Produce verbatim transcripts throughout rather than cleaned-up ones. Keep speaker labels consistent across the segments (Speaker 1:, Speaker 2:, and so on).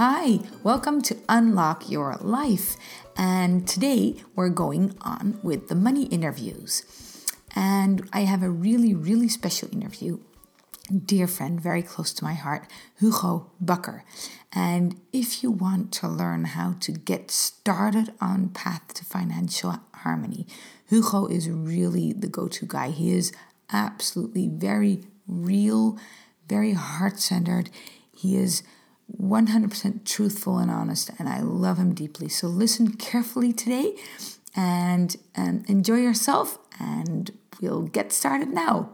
Speaker 1: Hi, welcome to Unlock Your Life. And today we're going on with the money interviews. And I have a really, really special interview. Dear friend, very close to my heart, Hugo Bakker. And if you want to learn how to get started on path to financial harmony, Hugo is really the go-to guy. He is absolutely very real, very heart-centered. He is one hundred percent truthful and honest, and I love him deeply. So listen carefully today and, and enjoy yourself, and we'll get started now.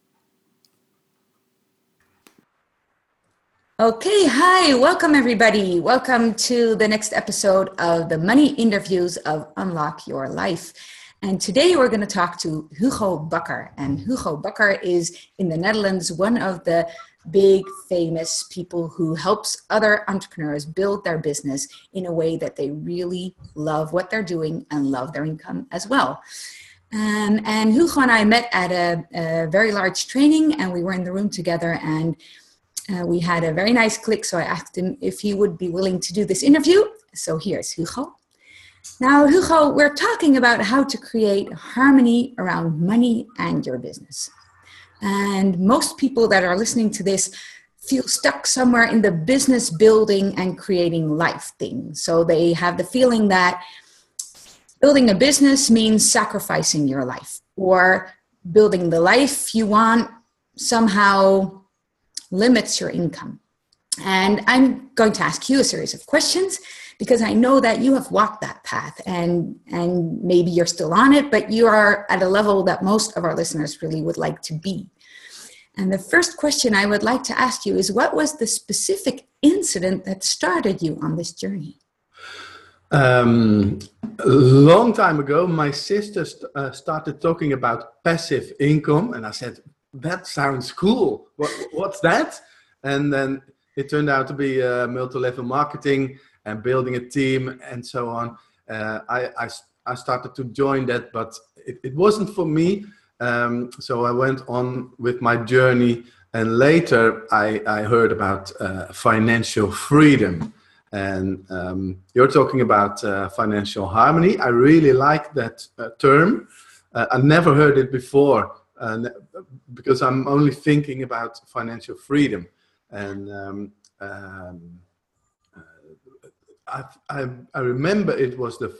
Speaker 1: Okay, hi, welcome everybody. Welcome to the next episode of the Money Interviews of Unlock Your Life. And today we're going to talk to Hugo Bakker. And Hugo Bakker is in the Netherlands, one of the big famous people who helps other entrepreneurs build their business in a way that they really love what they're doing and love their income as well. Um, and Hugo and I met at a, a very large training, and we were in the room together, and uh, we had a very nice click. So I asked him if he would be willing to do this interview. So here's Hugo. Now, Hugo, we're talking about how to create harmony around money and your business. And most people that are listening to this feel stuck somewhere in the business building and creating life thing. So they have the feeling that building a business means sacrificing your life, or building the life you want somehow limits your income. And I'm going to ask you a series of questions because I know that you have walked that path, and, and maybe you're still on it, but you are at a level that most of our listeners really would like to be. And the first question I would like to ask you is, what was the specific incident that started you on this journey?
Speaker 2: Um, a long time ago, my sister st- uh, started talking about passive income, and I said, that sounds cool. What, what's that? And then it turned out to be uh, multi-level marketing and building a team and so on. Uh, I, I, I started to join that, but it, it wasn't for me. Um, so I went on with my journey, and later I, I heard about uh, financial freedom. And um, you're talking about uh, financial harmony. I really like that uh, term. Uh, I never heard it before uh, because I'm only thinking about financial freedom. And um, um, I, I, I remember it was the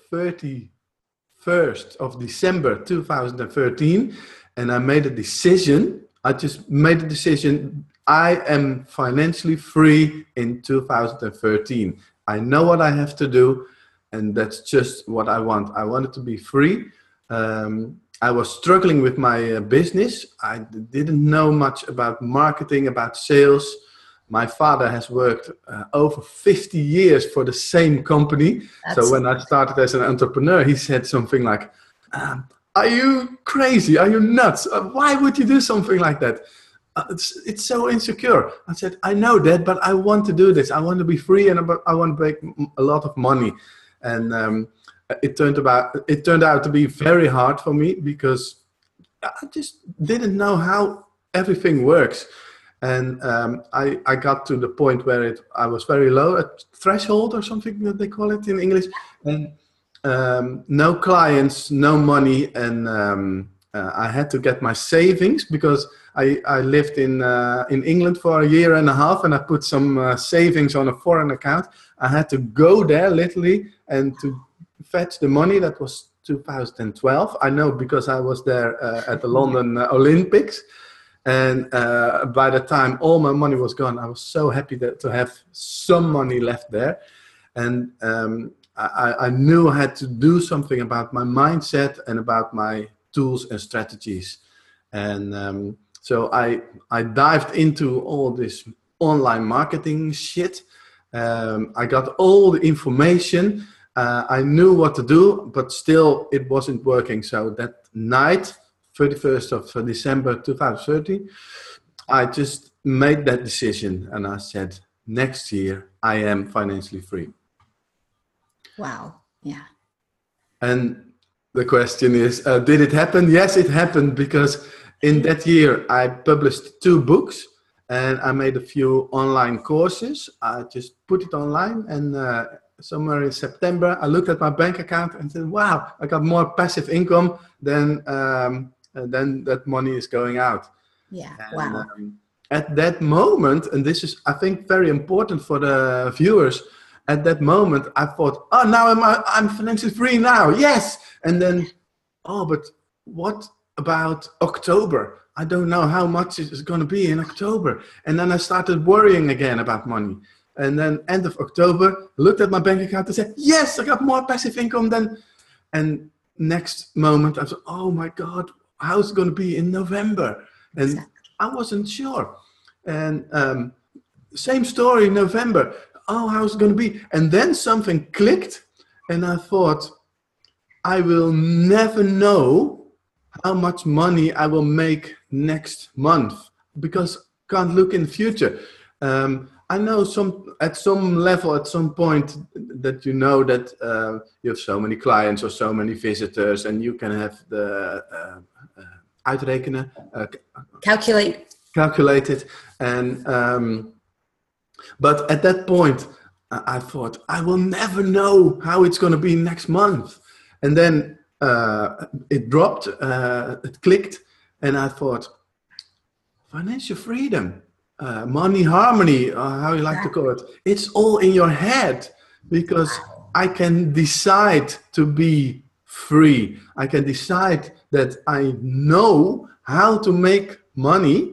Speaker 2: thirty-first of December two thousand thirteen, and I made a decision. I just made a decision. I am financially free in two thousand thirteen. I know what I have to do, and that's just what I want. I wanted to be free. Um, I was struggling with my uh, business. I didn't know much about marketing, about sales. My father has worked uh, over fifty years for the same company. That's so when I started as an entrepreneur, he said something like, um, are you crazy? Are you nuts? Uh, why would you do something like that? Uh, it's, it's so insecure. I said, I know that, but I want to do this. I want to be free, and I want to make a lot of money. And um, it turned about, it turned out to be very hard for me because I just didn't know how everything works. And um, I, I got to the point where it I was very low at threshold or something that they call it in English, and um, no clients, no money, and um, uh, I had to get my savings because I, I lived in uh, in England for a year and a half, and I put some uh, savings on a foreign account. I had to go there literally and to fetch the money. That was two thousand twelve. I know because I was there uh, at the London uh, Olympics. And uh, by the time all my money was gone, I was so happy that, to have some money left there. And um, I, I knew I had to do something about my mindset and about my tools and strategies. And um, so I, I dived into all this online marketing shit. Um, I got all the information. Uh, I knew what to do, but still it wasn't working. So that night, thirty-first of December two thousand thirteen, I just made that decision, and I said, next year I am financially free.
Speaker 1: Wow. Yeah.
Speaker 2: And the question is, uh, did it happen? Yes, it happened, because in that year I published two books, and I made a few online courses. I just put it online, and uh, somewhere in September, I looked at my bank account and said, wow, I got more passive income than, um, than that money is going out.
Speaker 1: Yeah,
Speaker 2: And,
Speaker 1: wow.
Speaker 2: Um, at that moment, and this is, I think, very important for the viewers, at that moment, I thought, oh, now I'm, I'm financially free now, yes! And then, oh, but what about October? I don't know how much it's going to be in October. And then I started worrying again about money. And then end of October, looked at my bank account and said, yes, I got more passive income than... And next moment, I thought, oh my God, how's it going to be in November? And exactly. I wasn't sure. And um, same story in November. Oh, how's it going to be? And then something clicked, and I thought, I will never know how much money I will make next month, because I can't look in the future. Um, I know some at some level, at some point, that you know that uh, you have so many clients or so many visitors, and you can have the uh, uh, uitrekenen, uh,
Speaker 1: calculate,
Speaker 2: calculate it, and um, but at that point, I thought I will never know how it's going to be next month, and then uh, it dropped, uh, it clicked, and I thought, financial freedom. Uh, money harmony, or how you like yeah. to call it, it's all in your head, because I can decide to be free. I can decide that I know how to make money,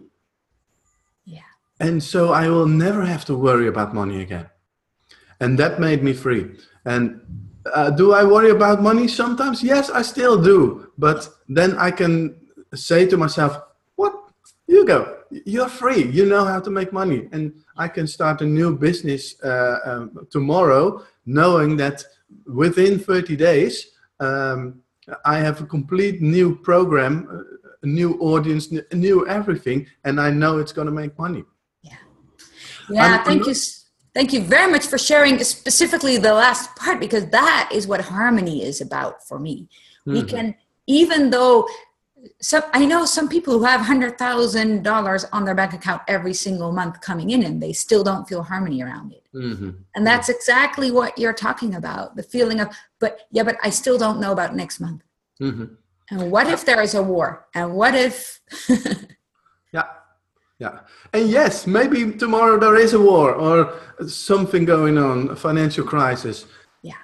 Speaker 1: yeah.
Speaker 2: and so I will never have to worry about money again. And that made me free. And uh, do I worry about money sometimes? Yes, I still do. But then I can say to myself, what? Hugo, you're free. You know how to make money. And I can start a new business uh, um, tomorrow, knowing that within thirty days, um, I have a complete new program, a new audience, a new everything. And I know it's going to make money.
Speaker 1: Yeah. Yeah, I'm, thank I'm you. Thank you very much for sharing specifically the last part, because that is what harmony is about for me. Mm-hmm. We can, even though... So I know some people who have one hundred thousand dollars on their bank account every single month coming in, and they still don't feel harmony around it.
Speaker 2: Mm-hmm.
Speaker 1: And that's exactly what you're talking about. The feeling of, but yeah, but I still don't know about next month.
Speaker 2: Mm-hmm.
Speaker 1: And what if there is a war? And what if...
Speaker 2: yeah. Yeah. And yes, maybe tomorrow there is a war or something going on, a financial crisis.
Speaker 1: Yeah.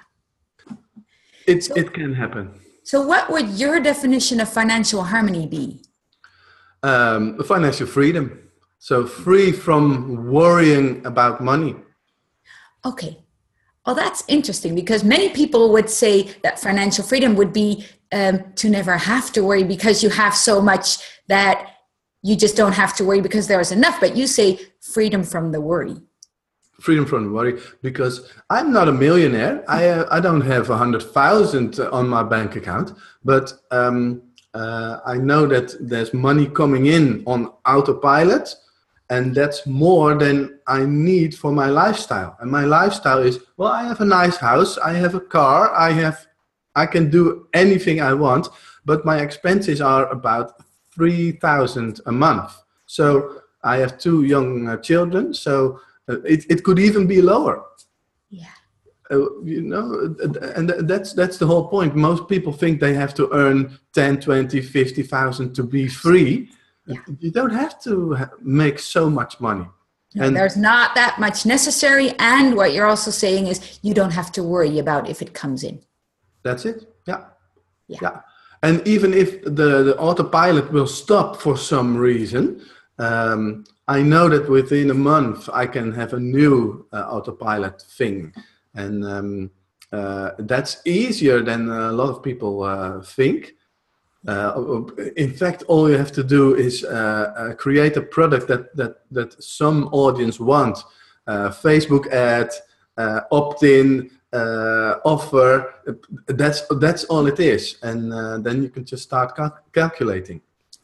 Speaker 2: It,
Speaker 1: so,
Speaker 2: it can happen.
Speaker 1: So what would your definition of financial harmony be?
Speaker 2: Um, financial freedom. So free from worrying about money.
Speaker 1: Okay. Well, that's interesting, because many people would say that financial freedom would be um, to never have to worry, because you have so much that you just don't have to worry because there is enough. But you say freedom from the worry.
Speaker 2: Freedom from worry, because I'm not a millionaire. I uh, I don't have a hundred thousand on my bank account, but um, uh, I know that there's money coming in on autopilot, and that's more than I need for my lifestyle. And my lifestyle is, well, I have a nice house, I have a car, I have, I can do anything I want, but my expenses are about three thousand a month. So I have two young uh, children, so. Uh, it, it could even be lower.
Speaker 1: Yeah.
Speaker 2: Uh, you know, and that's that's the whole point. Most people think they have to earn ten, twenty, fifty thousand to be free. Yeah. You don't have to make so much money.
Speaker 1: No,
Speaker 2: and
Speaker 1: there's not that much necessary. And what you're also saying is you don't have to worry about if it comes in.
Speaker 2: That's it. Yeah.
Speaker 1: Yeah.
Speaker 2: Yeah. And even if the, the autopilot will stop for some reason, um, I know that within a month I can have a new uh, autopilot thing, and um, uh, that's easier than a lot of people uh, think. Uh, in fact, all you have to do is uh, uh, create a product that that that some audience want. Uh, Facebook ad, uh, opt-in, uh, offer. That's that's all it is, and uh, then you can just start cal- calculating.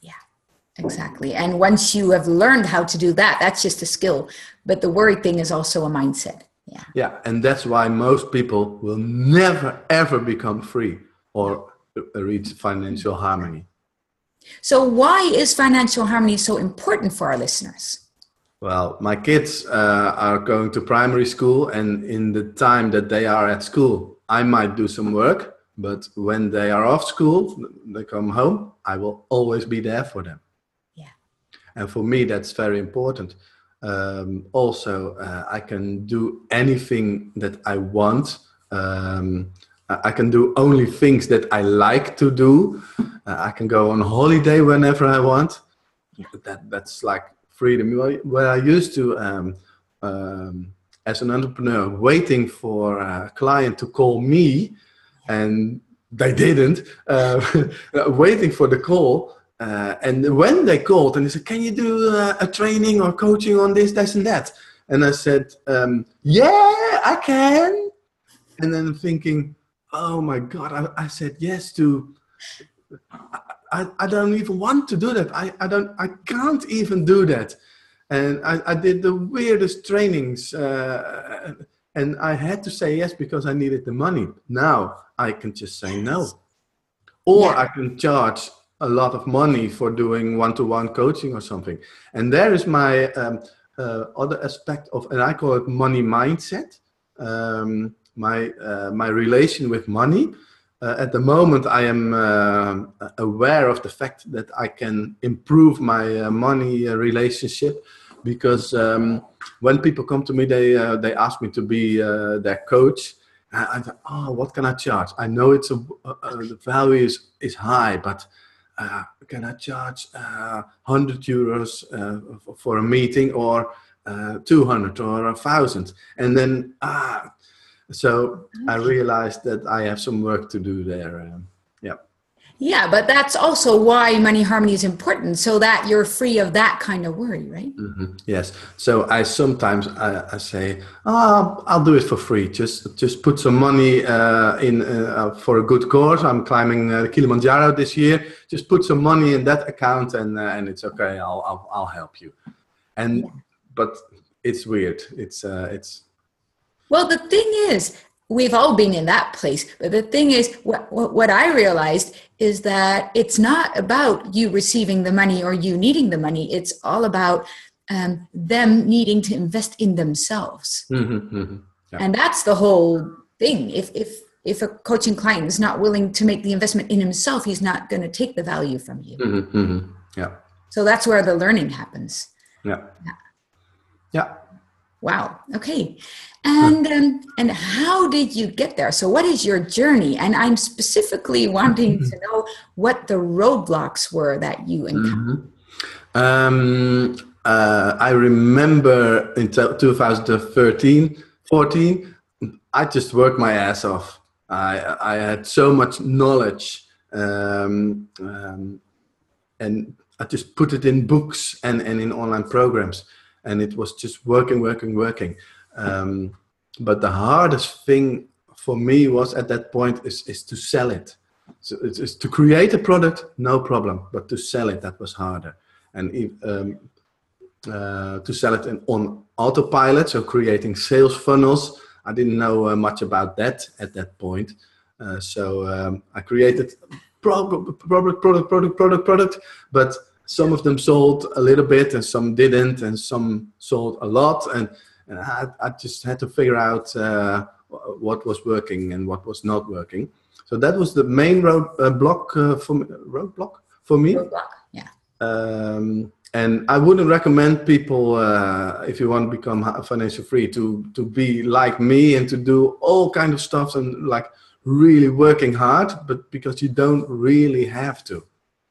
Speaker 1: Exactly. And once you have learned how to do that, that's just a skill. But the worry thing is also a mindset. Yeah.
Speaker 2: Yeah. And that's why most people will never, ever become free or reach financial harmony.
Speaker 1: So why is financial harmony so important for our listeners?
Speaker 2: Well, my kids uh, are going to primary school, and in the time that they are at school, I might do some work. But when they are off school, they come home, I will always be there for them.
Speaker 1: Yeah.
Speaker 2: And for me, that's very important. Um, also, uh, I can do anything that I want. Um, I can do only things that I like to do. Uh, I can go on holiday whenever I want.
Speaker 1: Yeah.
Speaker 2: That that's like freedom. Where I used to, um, um, as an entrepreneur, waiting for a client to call me, and they didn't, uh, waiting for the call. Uh, and when they called and they said, can you do uh, a training or coaching on this, this and that? And I said, um, yeah, I can. And then thinking, oh my God, I, I said yes to, I, I don't even want to do that. I, I don't, I can't even do that. And I, I did the weirdest trainings, uh, and I had to say yes because I needed the money. Now I can just say no. Or yeah. I can charge a lot of money for doing one-to-one coaching or something. And there is my um, uh, other aspect of, and I call it money mindset, um, my, uh, my relation with money. Uh, at the moment, I am uh, aware of the fact that I can improve my uh, money uh, relationship, because um, when people come to me, they uh, they ask me to be uh, their coach. And I thought, oh, what can I charge? I know it's a, uh, the value is, is high, but uh, can I charge uh, one hundred euros uh, for a meeting, or uh, two hundred or a thousand? And then, ah, so I realized that I have some work to do there. Um, yeah.
Speaker 1: Yeah, but that's also why Money Harmony is important, so that you're free of that kind of worry, right?
Speaker 2: Mm-hmm. Yes. So I sometimes I, I say, oh, I'll do it for free. Just just put some money uh, in uh, for a good cause. I'm climbing uh, Kilimanjaro this year. Just put some money in that account, and uh, and it's okay. I'll I'll I'll help you. And yeah. But it's weird. It's uh, it's.
Speaker 1: Well, the thing is, we've all been in that place. But the thing is, what, what, what I realized is that it's not about you receiving the money or you needing the money. It's all about um, them needing to invest in themselves.
Speaker 2: Mm-hmm, mm-hmm. Yeah.
Speaker 1: And that's the whole thing. If, if, if a coaching client is not willing to make the investment in himself, he's not going to take the value from you.
Speaker 2: Mm-hmm, mm-hmm. Yeah.
Speaker 1: So that's where the learning happens.
Speaker 2: Yeah.
Speaker 1: Yeah.
Speaker 2: Yeah.
Speaker 1: Wow. Okay. And um, and how did you get there? So what is your journey? And I'm specifically wanting to know what the roadblocks were that you encountered.
Speaker 2: Mm-hmm. Um, uh, I remember in two thousand thirteen, fourteen, I just worked my ass off. I, I had so much knowledge, um, um, and I just put it in books and, and in online programs. And it was just working, working, working. Um, but the hardest thing for me was at that point is, is to sell it. So it's, it's to create a product, no problem. But to sell it, that was harder. And um, uh, to sell it in, on autopilot, so creating sales funnels, I didn't know uh, much about that at that point. Uh, so um, I created product, product, product, product, product, product, but some of them sold a little bit and some didn't, and some sold a lot. And, and I, I just had to figure out uh, what was working and what was not working. So that was the main road uh, block uh, for me, roadblock for me.
Speaker 1: Roadblock, yeah.
Speaker 2: Um, and I wouldn't recommend people, uh, if you want to become financially free, to to be like me and to do all kind of stuff and like really working hard, but because you don't really have to.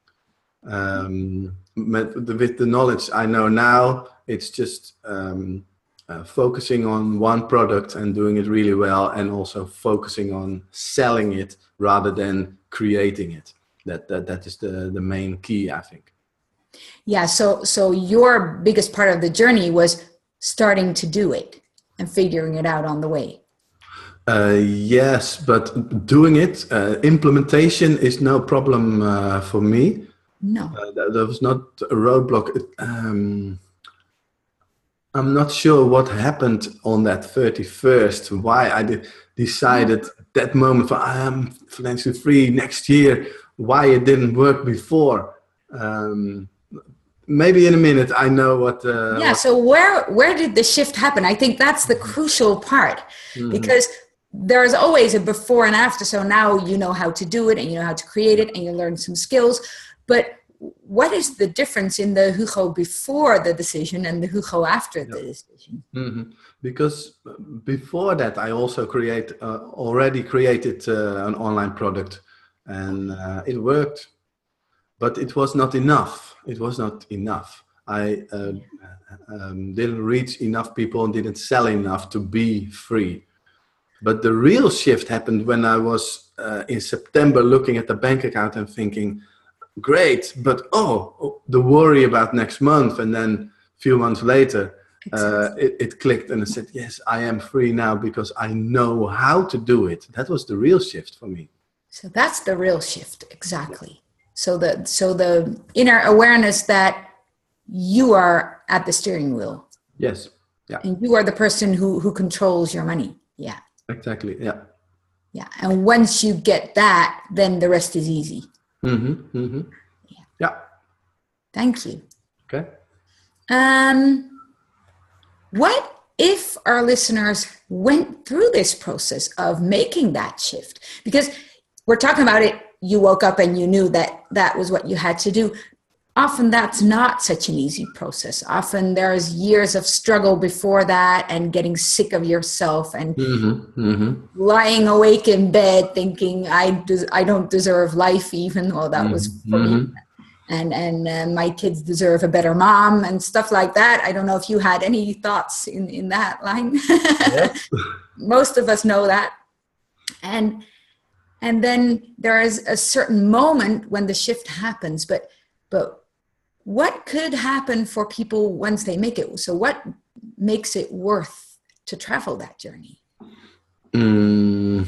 Speaker 2: Um, with the knowledge I know now, it's just um, uh, focusing on one product and doing it really well, and also focusing on selling it rather than creating it. That that that is the the main key, I think.
Speaker 1: Yeah. So so your biggest part of the journey was starting to do it and figuring it out on the way.
Speaker 2: Uh, yes, but doing it, uh, implementation is no problem uh, for me.
Speaker 1: No,
Speaker 2: uh, that, that was not a roadblock. It, um, I'm not sure what happened on that thirty-first. Why I did, decided that moment for I am financially free next year. Why it didn't work before. Um, maybe in a minute I know what. Uh,
Speaker 1: yeah.
Speaker 2: what
Speaker 1: So where where did the shift happen? I think that's the crucial part, mm-hmm. because there's always a before and after. So now you know how to do it, and you know how to create it, and you learn some skills. But what is the difference in the Hugo before the decision and the Hugo after yep. the decision?
Speaker 2: Mm-hmm. Because before that, I also create uh, already created uh, an online product, and uh, it worked, but it was not enough. It was not enough. I uh, um, didn't reach enough people and didn't sell enough to be free. But the real shift happened when I was uh, in September looking at the bank account and thinking, great, but oh, the worry about next month. And then a few months later, uh, it, it clicked and I said, yes, I am free now because I know how to do it. That was the real shift for me.
Speaker 1: So that's the real shift, exactly. Yeah. So the so the inner awareness that you are at the steering wheel.
Speaker 2: Yes. Yeah.
Speaker 1: And you are the person who, who controls your money. Yeah.
Speaker 2: Exactly. Yeah.
Speaker 1: Yeah. And once you get that, then the rest is easy.
Speaker 2: Mm-hmm. Mm-hmm.
Speaker 1: Yeah.
Speaker 2: Yeah.
Speaker 1: Thank you.
Speaker 2: Okay.
Speaker 1: Um, what if our listeners went through this process of making that shift? Because we're talking about it, you woke up and you knew that that was what you had to do. Often that's not such an easy process. Often there's years of struggle before that and getting sick of yourself and
Speaker 2: mm-hmm, mm-hmm.
Speaker 1: lying awake in bed thinking, I, des- I don't deserve life, even though that mm-hmm, was for me. And, and uh, my kids deserve a better mom and stuff like that. I don't know if you had any thoughts in, in that line. Yes. Most of us know that. And, and then there is a certain moment when the shift happens, but, but what could happen for people once they make it? So what makes it worth to travel that journey?
Speaker 2: Mm,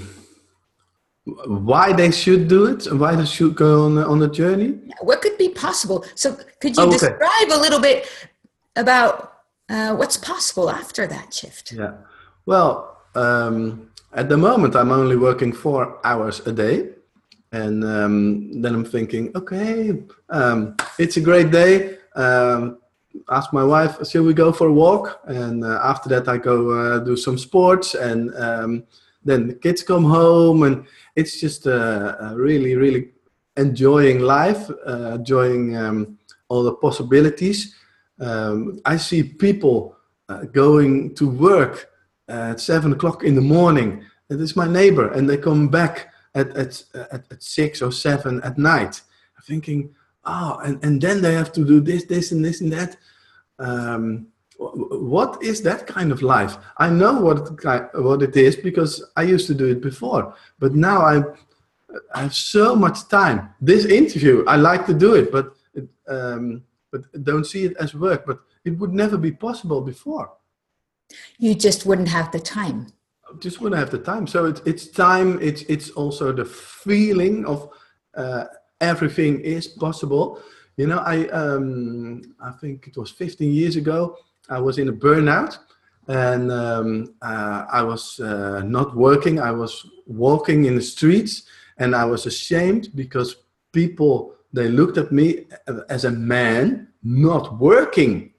Speaker 2: why they should do it? Why they should go on, on the journey?
Speaker 1: What could be possible? So could you
Speaker 2: oh, okay.
Speaker 1: describe a little bit about uh, what's possible after that shift?
Speaker 2: Yeah. Well, um, at the moment, I'm only working four hours a day. And um, then I'm thinking, okay, um, it's a great day. Um, ask my wife, shall we go for a walk? And uh, after that, I go uh, do some sports. And um, then the kids come home. And it's just uh, uh, really, really enjoying life, uh, enjoying um, all the possibilities. Um, I see people uh, going to work at seven o'clock in the morning. And it's my neighbor. And they come back At, at at at six or seven at night. I'm thinking, oh, and, and then they have to do this, this, and this, and that. Um, what is that kind of life? I know what it, what it is because I used to do it before, but now I I have so much time. This interview, I like to do it, but it, um, but don't see it as work. But it would never be possible before.
Speaker 1: You just wouldn't have the time.
Speaker 2: Just wouldn't have the time. So it's it's time. It's it's also the feeling of uh, everything is possible. You know, I um, I think it was fifteen years ago. I was in a burnout, and um, uh, I was uh, not working. I was walking in the streets, and I was ashamed because people, they looked at me as a man not working.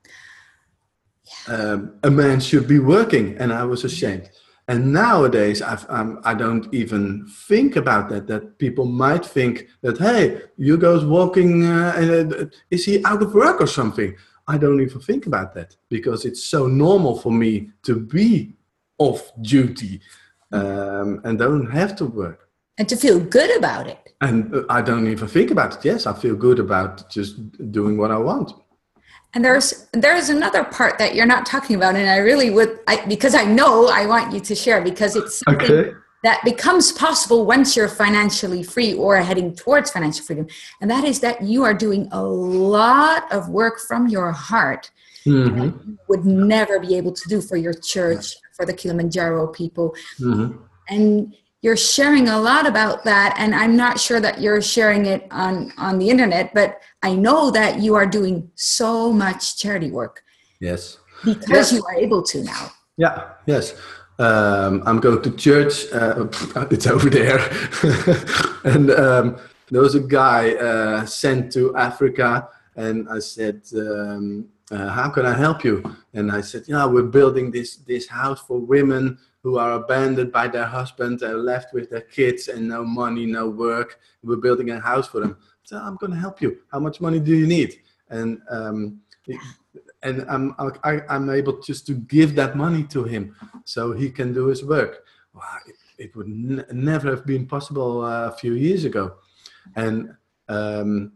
Speaker 2: Um, a man should be working, and I was ashamed. And nowadays, I've, um, I don't even think about that, that people might think that, hey, Hugo's walking, uh, uh, is he out of work or something? I don't even think about that because it's so normal for me to be off duty um, and don't have to work.
Speaker 1: And to feel good about it.
Speaker 2: And uh, I don't even think about it. Yes, I feel good about just doing what I want.
Speaker 1: And there's there's another part that you're not talking about, and I really would, I, because I know I want you to share, because it's something okay. that becomes possible once you're financially free or heading towards financial freedom. And that is that you are doing a lot of work from your heart mm-hmm. that you would never be able to do for your church, for the Kilimanjaro people. Mm-hmm. And you're sharing a lot about that, and I'm not sure that you're sharing it on, on the internet, but I know that you are doing so much charity work.
Speaker 2: Yes.
Speaker 1: Because yes. you are able to now.
Speaker 2: Yeah, yes. Um, I'm going to church. Uh, it's over there. and um, there was a guy uh, sent to Africa, and I said, um, uh, how can I help you? And I said, yeah, we're building this, this house for women who are abandoned by their husband and left with their kids and no money, no work. We're building a house for them. So I'm going to help you. How much money do you need? And um, and I'm I, I'm able just to give that money to him so he can do his work. Wow, it, it would n- never have been possible uh, a few years ago. And um,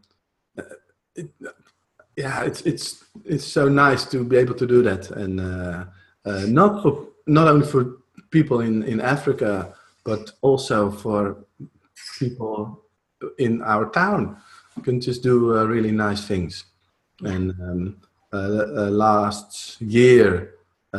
Speaker 2: it, yeah, it's it's it's so nice to be able to do that, and uh, uh, not for not only for people in, in Africa, but also for people in our town. You can just do uh, really nice things. And um, uh, uh, last year,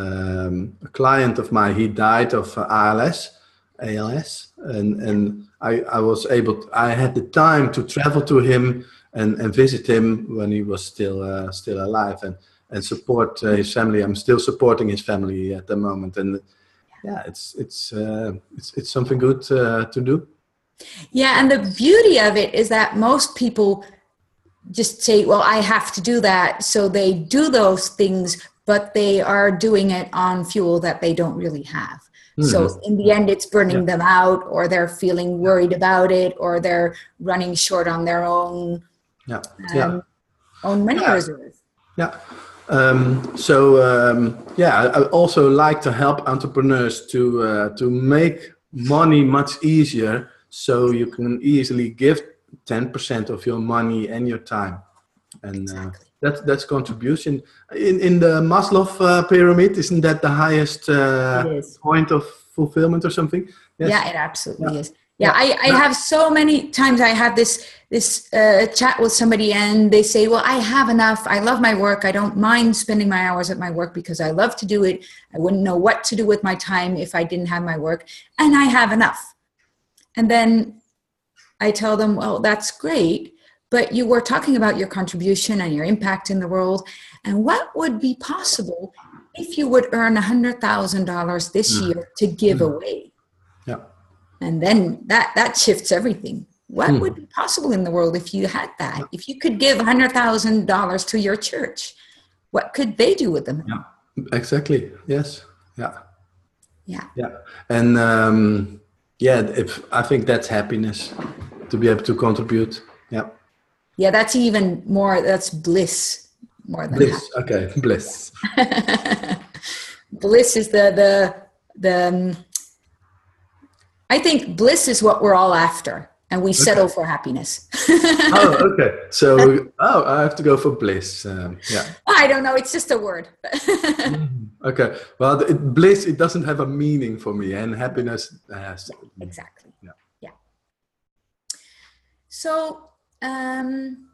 Speaker 2: um, a client of mine, he died of uh, A L S, A L S, and and I, I was able, to, I had the time to travel to him and, and visit him when he was still uh, still alive, and and support uh, his family. I'm still supporting his family at the moment, and yeah, it's it's uh, it's it's something good uh, to do.
Speaker 1: Yeah, and the beauty of it is that most people just say, well, I have to do that. So they do those things, but they are doing it on fuel that they don't really have. Mm-hmm. So in the end, it's burning yeah. them out, or they're feeling worried about it, or they're running short on their own,
Speaker 2: yeah.
Speaker 1: Um,
Speaker 2: Yeah.
Speaker 1: own money
Speaker 2: yeah.
Speaker 1: reserve.
Speaker 2: Yeah. Um, so um, yeah, I, I also like to help entrepreneurs to uh, to make money much easier, so you can easily give ten percent of your money and your time, and
Speaker 1: exactly.
Speaker 2: uh, that's that's contribution in in the Maslow uh, pyramid. Isn't that the highest uh, point of fulfillment or something?
Speaker 1: Yes. Yeah, it absolutely yeah. is. Yeah,
Speaker 2: yeah.
Speaker 1: I, I yeah. have so many times I have this this uh, chat with somebody, and they say, well, I have enough. I love my work. I don't mind spending my hours at my work because I love to do it. I wouldn't know what to do with my time if I didn't have my work, and I have enough. And then I tell them, well, that's great, but you were talking about your contribution and your impact in the world, and what would be possible if you would earn one hundred thousand dollars this mm. year to give mm. away?
Speaker 2: Yeah.
Speaker 1: And then that, that shifts everything. What mm. would be possible in the world if you had that? Yeah. If you could give one hundred thousand dollars to your church, what could they do with them?
Speaker 2: Yeah, exactly. Yes. Yeah.
Speaker 1: Yeah.
Speaker 2: Yeah. And um, yeah, if I think that's happiness, to be able to contribute. Yeah.
Speaker 1: Yeah, that's even more, that's bliss more than
Speaker 2: bliss. Happiness. Okay, bliss.
Speaker 1: Bliss is the, the, the, um, I think bliss is what we're all after, and we settle okay. for happiness.
Speaker 2: Oh, okay. So, oh, I have to go for bliss. Um, yeah.
Speaker 1: I don't know. It's just a word.
Speaker 2: Okay. Well, it, bliss, it doesn't have a meaning for me, and happiness has.
Speaker 1: Yeah, exactly.
Speaker 2: Yeah.
Speaker 1: Yeah. So, um,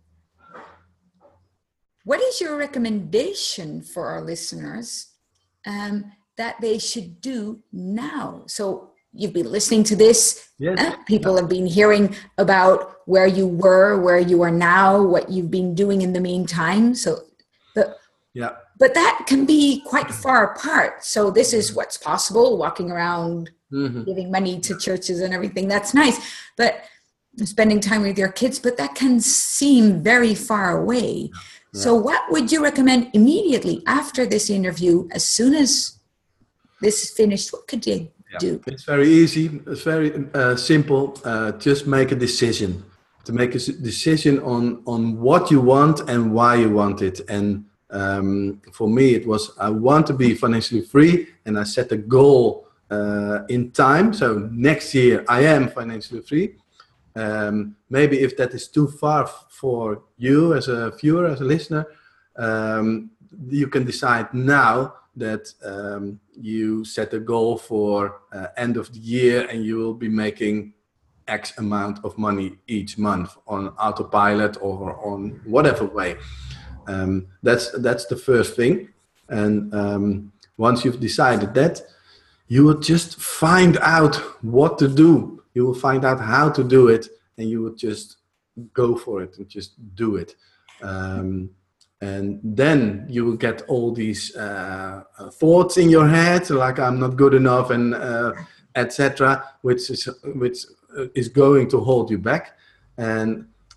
Speaker 1: what is your recommendation for our listeners um, that they should do now? So, you've been listening to this.
Speaker 2: Yes.
Speaker 1: Uh, people yeah. have been hearing about where you were, where you are now, what you've been doing in the meantime. So, but,
Speaker 2: yeah.
Speaker 1: but that can be quite far apart. So this is what's possible, walking around, mm-hmm. giving money to churches and everything. That's nice. But spending time with your kids, but that can seem very far away. Yeah. So what would you recommend immediately after this interview, as soon as this is finished? What could you
Speaker 2: Yeah.
Speaker 1: do?
Speaker 2: It's very easy. It's very uh, simple. Uh, just make a decision. To make a decision on on what you want and why you want it. And um, for me, it was I want to be financially free, and I set a goal uh, in time. So next year I am financially free. Um, maybe if that is too far for you as a viewer, as a listener, um, you can decide now that um, you set a goal for uh, end of the year, and you will be making X amount of money each month on autopilot or on whatever way. Um, that's that's the first thing. And um, once you've decided that, you will just find out what to do. You will find out how to do it, and you will just go for it and just do it. Um, And then you will get all these uh, thoughts in your head, like I'm not good enough, and uh, et cetera, which is which is going to hold you back. And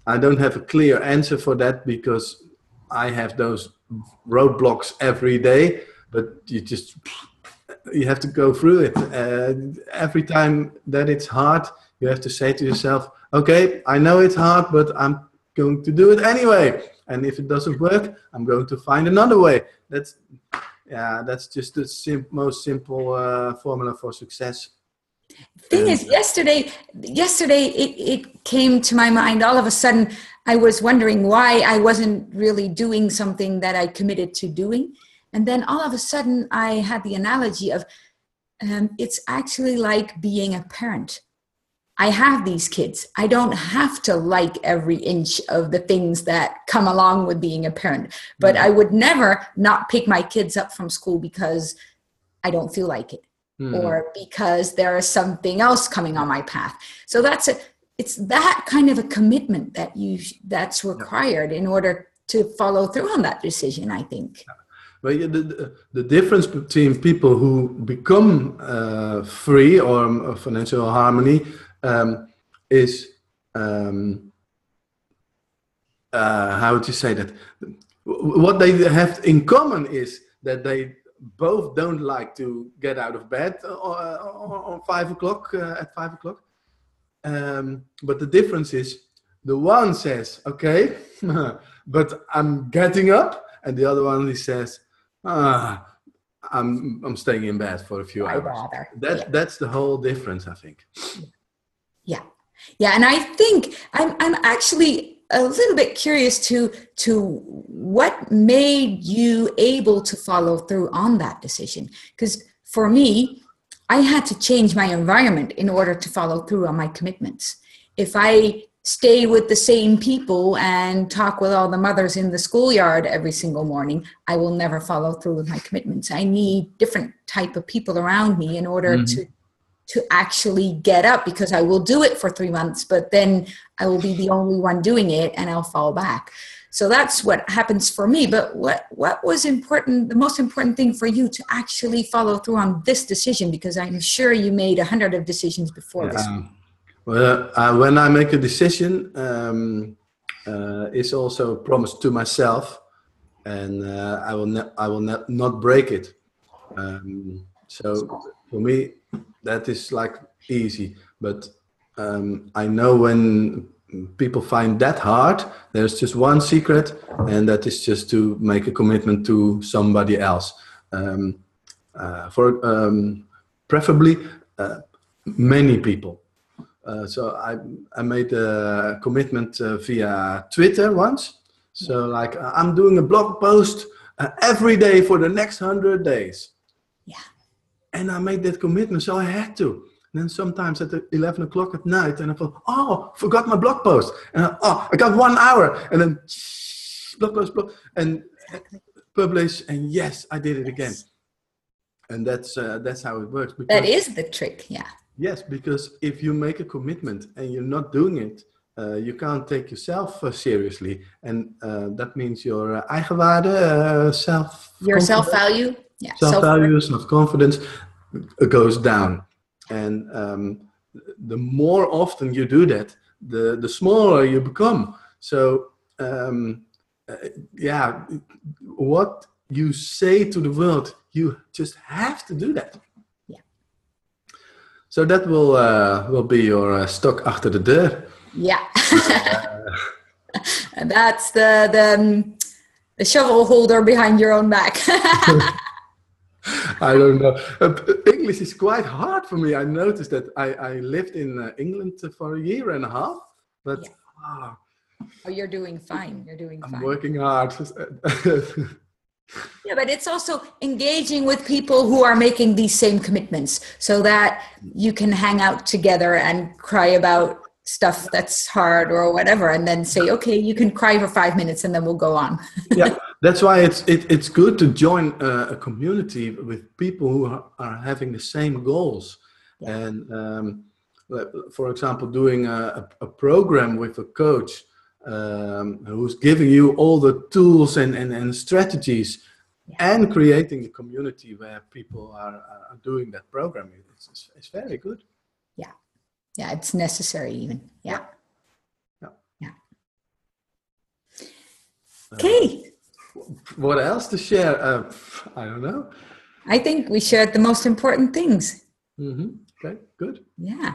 Speaker 2: I don't have a clear answer for that because I have those roadblocks every day, but you just, you have to go through it. Uh, every time that it's hard, you have to say to yourself, okay, I know it's hard, but I'm going to do it anyway. And if it doesn't work, I'm going to find another way. That's, yeah, that's just the sim- most simple uh, formula for success.
Speaker 1: Thing
Speaker 2: And,
Speaker 1: is, yesterday, yesterday it, it came to my mind. All of a sudden, I was wondering why I wasn't really doing something that I committed to doing. And then all of a sudden, I had the analogy of um, it's actually like being a parent. I have these kids. I don't have to like every inch of the things that come along with being a parent. But mm. I would never not pick my kids up from school because I don't feel like it. Hmm. Or because there is something else coming on my path. So that's a, it's that kind of a commitment that you, that's required in order to follow through on that decision, I think.
Speaker 2: Well, yeah, the, the, the difference between people who become uh, free or um, financial harmony um, is, um, uh, how would you say that? What they have in common is that they both don't like to get out of bed on five o'clock uh, at five o'clock. Um, but the difference is the one says, okay, but I'm getting up. And the other one he says, ah, I'm, I'm staying in bed for a few
Speaker 1: Why
Speaker 2: hours.
Speaker 1: bother?
Speaker 2: That,
Speaker 1: yeah.
Speaker 2: That's the whole difference, I think.
Speaker 1: Yeah. Yeah. And I think I'm, I'm actually a little bit curious to to what made you able to follow through on that decision. Because for me, I had to change my environment in order to follow through on my commitments. If I stay with the same people and talk with all the mothers in the schoolyard every single morning, I will never follow through with my commitments. I need different type of people around me in order mm-hmm. to to actually get up, because I will do it for three months, but then I will be the only one doing it and I'll fall back. So that's what happens for me. But what, what was important, the most important thing for you to actually follow through on this decision? Because I'm sure you made a hundred of decisions before
Speaker 2: yeah.
Speaker 1: this one.
Speaker 2: Well, uh, when I make a decision, um, uh, it's also a promise to myself, and uh, I will, ne- I will ne- not break it. Um, so for me, that is like easy, but um, I know when people find that hard, there's just one secret, and that is just to make a commitment to somebody else. Um, uh, for um, preferably uh, many people. Uh, so I I made a commitment uh, via Twitter once. So like I'm doing a blog post uh, every day for the next hundred days.
Speaker 1: Yeah.
Speaker 2: And I made that commitment, so I had to. And then sometimes at eleven o'clock at night, and I thought, oh, forgot my blog post. And I, oh, I got one hour. And then blog post, blog, and exactly. publish. And yes, I did it again. And that's uh, that's how it works.
Speaker 1: Because, that is the trick, yeah.
Speaker 2: Yes, because if you make a commitment and you're not doing it, uh, you can't take yourself uh, seriously. And uh, that means your uh, eigenwaarde, uh, self
Speaker 1: your self-value. Yeah,
Speaker 2: self-value, self-confidence goes down. And um, the more often you do that, the, the smaller you become. So, um, uh, yeah, what you say to the world, you just have to do that.
Speaker 1: Yeah.
Speaker 2: So that will uh, will be your uh, stok achter de deur.
Speaker 1: Yeah. And that's the, the, um, the shovel holder behind your own back.
Speaker 2: I don't know. Uh, English is quite hard for me. I noticed that I, I lived in uh, England for a year and a half, but
Speaker 1: yeah.
Speaker 2: ah,
Speaker 1: oh, you're doing fine. You're doing
Speaker 2: I'm
Speaker 1: fine.
Speaker 2: I'm working hard.
Speaker 1: Yeah, but it's also engaging with people who are making these same commitments so that you can hang out together and cry about stuff that's hard or whatever, and then say, okay, you can cry for five minutes and then we'll go on.
Speaker 2: Yeah, that's why it's it, it's good to join a, a community with people who are, are having the same goals. Yeah. And um, for example, doing a, a program with a coach um, who's giving you all the tools and, and, and strategies, yeah. and creating a community where people are, are doing that program. It's, it's very good.
Speaker 1: Yeah. Yeah, it's necessary even. Yeah.
Speaker 2: Yeah.
Speaker 1: Yeah. Okay.
Speaker 2: What else to share? Uh, I don't know.
Speaker 1: I think we shared the most important things.
Speaker 2: Mm-hmm. Okay, good.
Speaker 1: Yeah.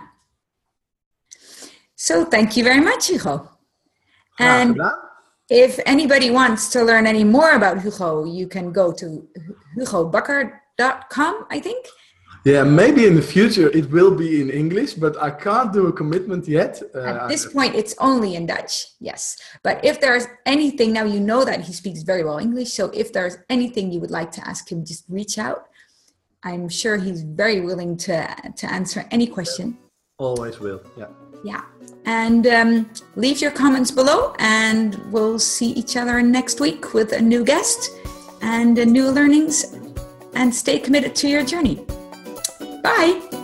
Speaker 1: So thank you very much, Hugo.
Speaker 2: Graag
Speaker 1: And
Speaker 2: gedaan.
Speaker 1: if anybody wants to learn any more about Hugo, you can go to hugo bakker dot com, I think.
Speaker 2: Yeah, maybe in the future it will be in English, but I can't do a commitment yet. Uh,
Speaker 1: At this
Speaker 2: I,
Speaker 1: point, it's only in Dutch, yes. But if there's anything, now you know that he speaks very well English, so if there's anything you would like to ask him, just reach out. I'm sure he's very willing to, to answer any question.
Speaker 2: Always will, yeah.
Speaker 1: Yeah. And um, leave your comments below, and we'll see each other next week with a new guest and uh, new learnings, and stay committed to your journey. Bye.